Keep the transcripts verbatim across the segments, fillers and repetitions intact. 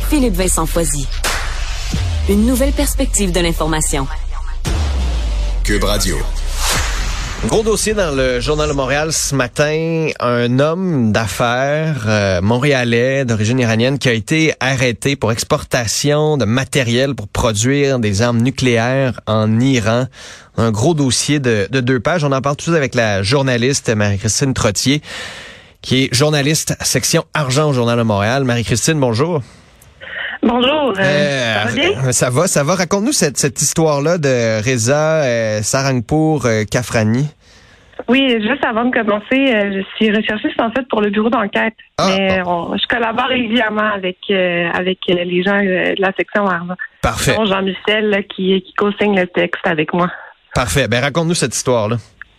Philippe Vincent Foisy. Une nouvelle perspective de l'information. Cube Radio. Gros dossier dans le Journal de Montréal ce matin. Un homme d'affaires euh, montréalais d'origine iranienne qui a été arrêté pour exportation de matériel pour produire des armes nucléaires en Iran. Un gros dossier de, de deux pages. On en parle tout de suite avec la journaliste Marie-Christine Trottier, qui est journaliste section argent au Journal de Montréal. Marie-Christine, bonjour. Bonjour, euh, Euh, ça va bien? Ça va, ça va. Raconte-nous cette, cette histoire-là de Reza euh, Sarangpour euh, Kafrani. Oui, juste avant de commencer, euh, je suis recherchiste en fait pour le bureau d'enquête. Ah, mais bon. on, je collabore régulièrement avec euh, avec les gens euh, de la section argent. Parfait. Dont Jean-Michel là, qui, qui co-signe le texte avec moi. Parfait. Ben raconte-nous cette histoire-là.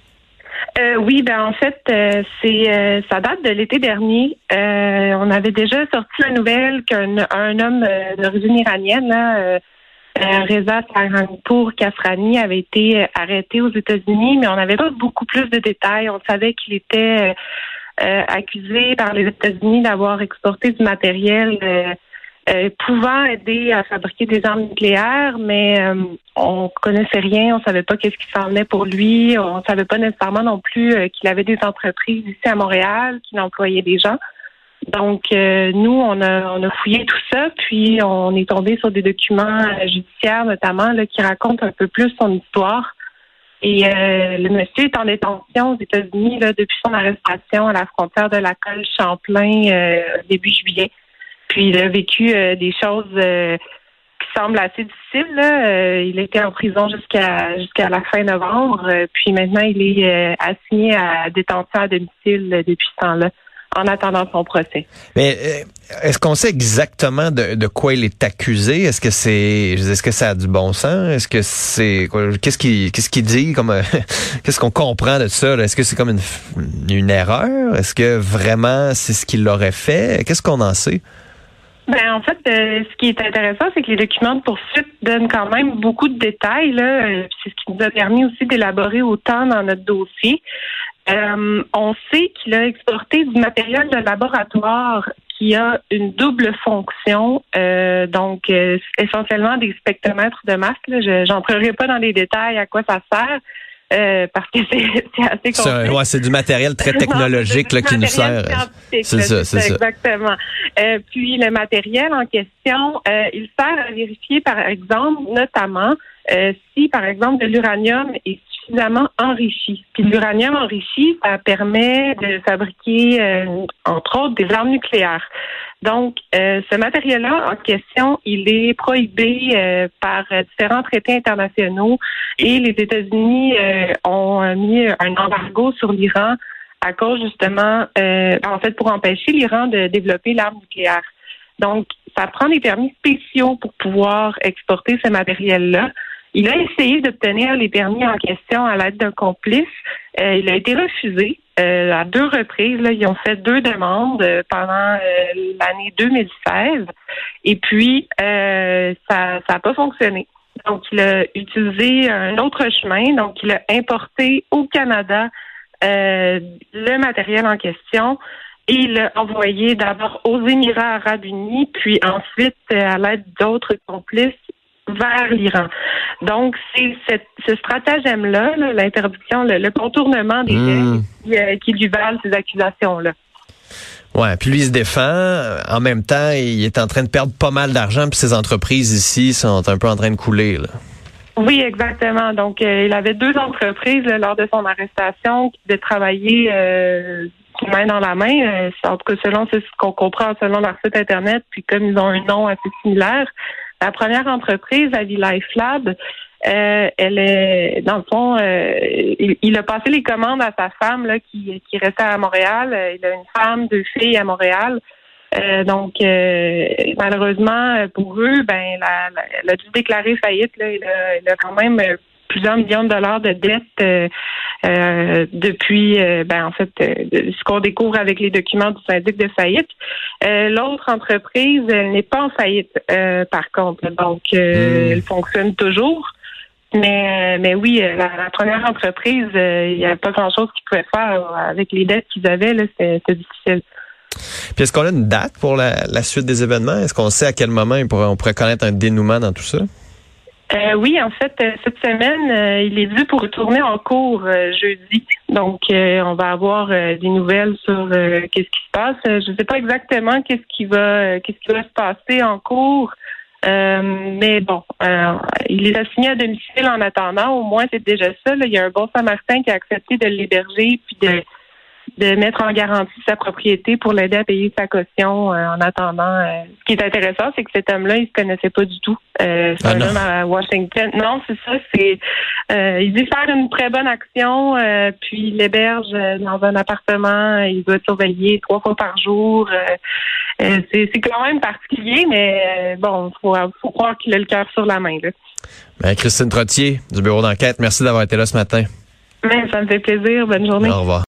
Euh, oui, ben en fait, euh, c'est euh, ça date de l'été dernier. Euh, on avait déjà sorti la nouvelle qu'un un homme euh, d'origine iranienne, là, euh, euh, Reza Sarangpour Kafrani, avait été arrêté aux États-Unis, mais on n'avait pas beaucoup plus de détails. On savait qu'il était euh, euh, accusé par les États-Unis d'avoir exporté du matériel euh, euh, pouvant aider à fabriquer des armes nucléaires, mais euh, on connaissait rien, on savait pas qu'est-ce qui s'en venait pour lui, on savait pas nécessairement non plus euh, qu'il avait des entreprises ici à Montréal, qu'il employait des gens. Donc euh, nous, on a on a fouillé tout ça, puis on est tombé sur des documents euh, judiciaires notamment là, qui racontent un peu plus son histoire. Et euh, le monsieur est en détention aux États-Unis là, depuis son arrestation à la frontière de la Colle Champlain euh, début juillet. Puis il a vécu euh, des choses euh, qui semblent assez difficiles. Là. Euh, il était en prison jusqu'à jusqu'à la fin novembre. Euh, puis maintenant, il est euh, assigné à détention à domicile euh, depuis ce temps-là, en attendant son procès. Mais euh, est-ce qu'on sait exactement de, de quoi il est accusé? Est-ce que c'est, est-ce que ça a du bon sens? Est-ce que c'est, quoi, qu'est-ce qu'il, qu'est-ce qu'il dit? Comme, euh, qu'est-ce qu'on comprend de ça? Là? Est-ce que c'est comme une, une erreur? Est-ce que vraiment c'est ce qu'il aurait fait? Qu'est-ce qu'on en sait? Ben en fait, euh, ce qui est intéressant, c'est que les documents de poursuite donnent quand même beaucoup de détails. Là. Euh, c'est ce qui nous a permis aussi d'élaborer autant dans notre dossier. Euh, on sait qu'il a exporté du matériel de laboratoire qui a une double fonction, euh, donc euh, essentiellement des spectromètres de masse. Là. Je n'entrerai pas dans les détails à quoi ça sert. Euh, parce que c'est, c'est assez complexe. C'est, ouais, c'est du matériel très technologique non, là, qui nous sert. C'est ça, c'est ça. Exactement. Euh, puis le matériel en question, euh, il sert à vérifier, par exemple, notamment, euh, si, par exemple, de l'uranium est suffisamment enrichi. Puis l'uranium enrichi, ça permet de fabriquer, euh, entre autres, des armes nucléaires. Donc, euh, ce matériel-là en question, il est prohibé euh, par différents traités internationaux et les États-Unis euh, ont mis un embargo sur l'Iran à cause justement, euh, en fait, pour empêcher l'Iran de développer l'arme nucléaire. Donc, ça prend des permis spéciaux pour pouvoir exporter ce matériel-là. Il a essayé d'obtenir les permis en question à l'aide d'un complice. Euh, il a été refusé euh, à deux reprises. Là, ils ont fait deux demandes euh, pendant euh, l'année deux mille seize. Et puis, euh, ça n'a pas fonctionné. Donc, il a utilisé un autre chemin. Donc, il a importé au Canada euh, le matériel en question. Et il l'a envoyé d'abord aux Émirats arabes unis, puis ensuite, euh, à l'aide d'autres complices, vers l'Iran. Donc, c'est cette, ce stratagème-là, là, l'interdiction, le, le contournement des mmh. qui, euh, qui lui valent ces accusations-là. Ouais, puis lui il se défend. En même temps, il est en train de perdre pas mal d'argent, puis ses entreprises ici sont un peu en train de couler, là. Oui, exactement. Donc, euh, il avait deux entreprises là, lors de son arrestation qui devaient travailler euh, main dans la main. Euh, en tout cas, selon ce qu'on comprend, selon leur site Internet, puis comme ils ont un nom assez similaire. La première entreprise, Avi Life Lab, euh, elle est, dans le fond, euh, il, il a passé les commandes à sa femme là, qui, qui restait à Montréal. Il a une femme, deux filles à Montréal. Euh, donc, euh, malheureusement, pour eux, ben, la, la, elle a dû déclarer faillite. Là, il, a, il a quand même plusieurs millions de dollars de dettes euh, euh, depuis, euh, ben, en fait, euh, ce qu'on découvre avec les documents du syndic de faillite. Euh, l'autre entreprise, elle n'est pas en faillite, euh, par contre. Donc, euh, mmh. elle fonctionne toujours. Mais, mais oui, la, la première entreprise, euh, il n'y avait pas grand-chose qu'ils pouvaient faire avec les dettes qu'ils avaient. Là, c'était, c'était difficile. Puis est-ce qu'on a une date pour la, la suite des événements? Est-ce qu'on sait à quel moment il pourrait, on pourrait connaître un dénouement dans tout ça? Euh, oui, en fait, euh, cette semaine, euh, il est dû pour retourner en cours euh, jeudi. Donc, euh, on va avoir euh, des nouvelles sur euh, qu'est-ce qui se passe. Euh, je ne sais pas exactement qu'est-ce qui va, euh, qu'est-ce qui va se passer en cours. Euh, mais bon, euh, il est assigné à domicile en attendant. Au moins, c'est déjà ça. Là. Il y a un bon Samaritain qui a accepté de l'héberger puis de de mettre en garantie sa propriété pour l'aider à payer sa caution euh, en attendant. Euh, ce qui est intéressant, c'est que cet homme-là, il se connaissait pas du tout. Euh, c'est ah un non. homme à Washington. Non, c'est ça. C'est euh, il dit faire une très bonne action, euh, puis il l'héberge dans un appartement. Il doit être surveillé trois fois par jour. Euh, euh, c'est, c'est quand même particulier, mais euh, bon, faut, faut croire qu'il a le cœur sur la main. Là. Ben, Christine Trottier, du bureau d'enquête, merci d'avoir été là ce matin. Mais ça me fait plaisir. Bonne journée. Au revoir.